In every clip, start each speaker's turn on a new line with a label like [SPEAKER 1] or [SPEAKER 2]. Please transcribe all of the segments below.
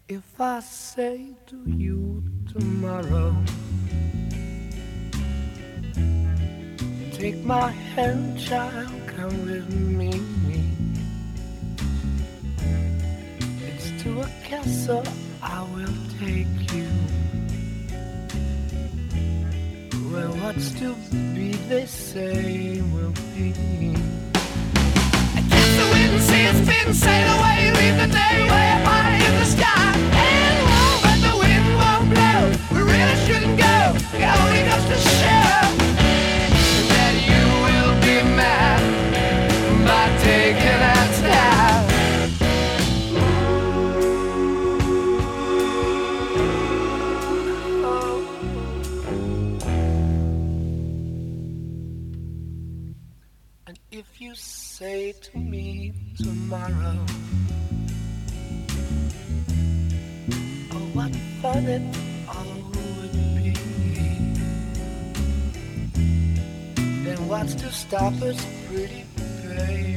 [SPEAKER 1] If I say to you tomorrow, take my hand, child, come with me. It's to a castle I will take you, where what's to be, they say, will be. Against the wind and sea, it's been sail away, leave the day way up high in the sky. And warm, but the wind won't blow. We really shouldn't go. It only goes to show that you will be mad by taking that step. And if you say to me tomorrow, oh, what fun it all would be, then what's to stop us, pretty baby?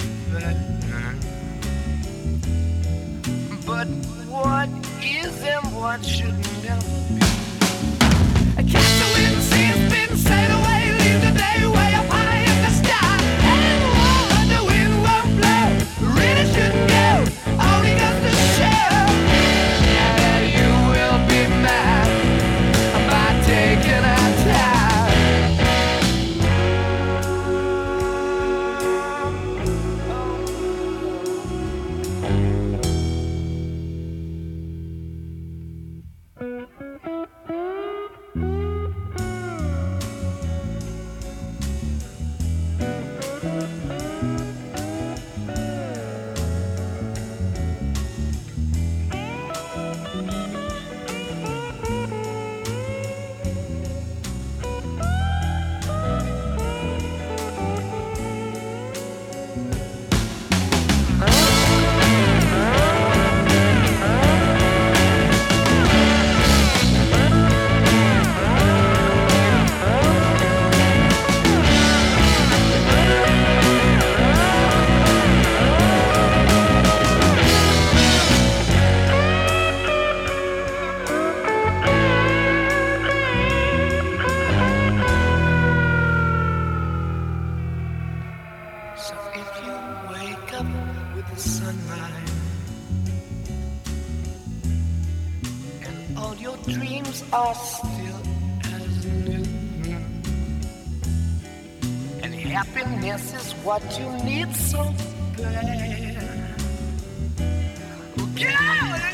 [SPEAKER 1] But what is and what should never be? I catch the wind and see it's been sail away, leave the day way up high in the sky. And warm, but the wind won't blow. Really shouldn't go, only goes to show that you will be mad by taking our time. So if you wake up with the sunrise and all your dreams are still as new, and happiness is what you need so bad, well, girl,